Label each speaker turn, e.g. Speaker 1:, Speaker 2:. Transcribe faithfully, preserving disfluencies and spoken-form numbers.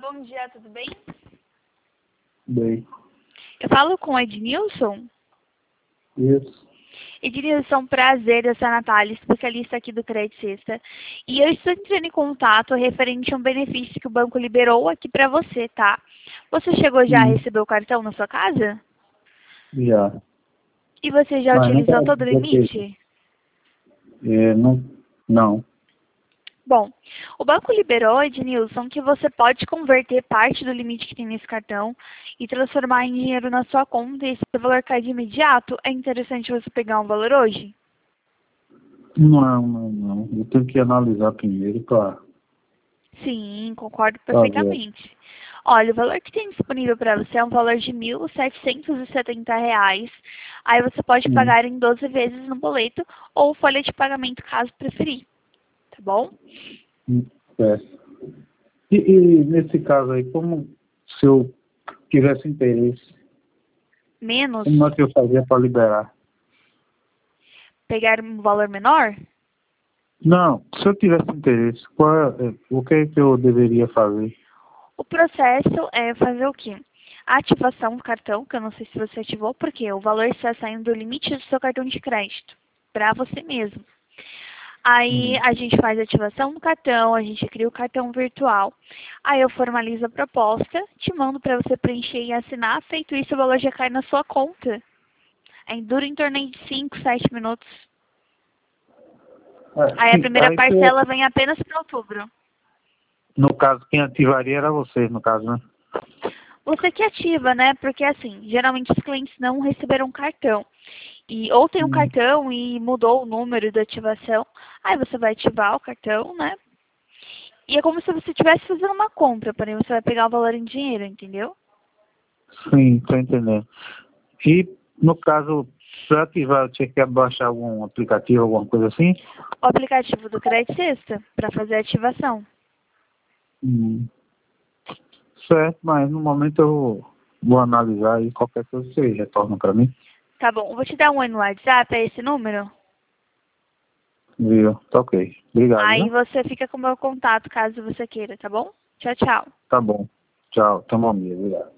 Speaker 1: bom dia, tudo bem?
Speaker 2: Bem,
Speaker 1: Eu falo com o Ednilson.
Speaker 2: isso.
Speaker 1: Ednilson, prazer, eu sou a Natália, especialista aqui do Crédito Sexta. E eu estou entrando em contato referente a um benefício que o banco liberou aqui para você, tá? Você chegou já a
Speaker 2: Hum,
Speaker 1: receber o cartão na sua casa?
Speaker 2: já.
Speaker 1: E você já
Speaker 2: Mas não
Speaker 1: utilizou
Speaker 2: quero
Speaker 1: todo o
Speaker 2: dizer que
Speaker 1: limite?
Speaker 2: é, não, não.
Speaker 1: Bom, o banco liberou, Ednilson, que você pode converter parte do limite que tem nesse cartão e transformar em dinheiro na sua conta e esse valor cai de imediato. É interessante você pegar um valor hoje?
Speaker 2: Não, não, não. Eu tenho que analisar primeiro para
Speaker 1: Sim, concordo
Speaker 2: ver.
Speaker 1: perfeitamente. Olha, o valor que tem disponível para você é um valor de mil setecentos e setenta reais. Aí você pode
Speaker 2: Hum,
Speaker 1: pagar em doze vezes no boleto ou folha de pagamento, caso preferir. Tá bom?
Speaker 2: hum, é. E, e nesse caso aí, como se eu tivesse interesse,
Speaker 1: Menos,
Speaker 2: como é que eu fazia para liberar?
Speaker 1: pegar um valor menor?
Speaker 2: Não, se eu tivesse interesse, qual é, o que é que eu deveria fazer?
Speaker 1: O processo é fazer o quê? A ativação do cartão, que eu não sei se você ativou, porque o valor está saindo do limite do seu cartão de crédito, para você mesmo. Aí
Speaker 2: Hum,
Speaker 1: a gente faz a ativação do cartão, a gente cria o cartão virtual. Aí eu formalizo a proposta, te mando para você preencher e assinar. Feito isso, o valor já cai na sua conta. Aí dura em torno de cinco, sete minutos.
Speaker 2: é,
Speaker 1: Aí a
Speaker 2: sim,
Speaker 1: primeira
Speaker 2: aí você,
Speaker 1: parcela vem apenas para outubro.
Speaker 2: no caso, quem ativaria era você, no caso, né?
Speaker 1: Você que ativa, né? Porque assim, geralmente os clientes não receberam cartão. E, ou tem um
Speaker 2: Hum,
Speaker 1: cartão e mudou o número da ativação. Aí você vai ativar o cartão, né? E é como se você estivesse fazendo uma compra, porém você vai pegar o valor em dinheiro, entendeu?
Speaker 2: sim, tô entendendo. E, no caso, para ativar, eu tinha que baixar algum aplicativo, alguma coisa assim?
Speaker 1: O aplicativo do Crédito Sexta, para fazer a ativação.
Speaker 2: Hum, certo, mas no momento eu vou, vou analisar e qualquer coisa você retorna para mim.
Speaker 1: Tá bom, eu vou te dar um oi no WhatsApp, é esse número?
Speaker 2: Viu? Tá ok. Obrigado,
Speaker 1: Aí
Speaker 2: viu?
Speaker 1: você fica com o meu contato, caso você queira, tá bom? Tchau, tchau.
Speaker 2: Tá bom. Tchau. Tamo amigo. Obrigado.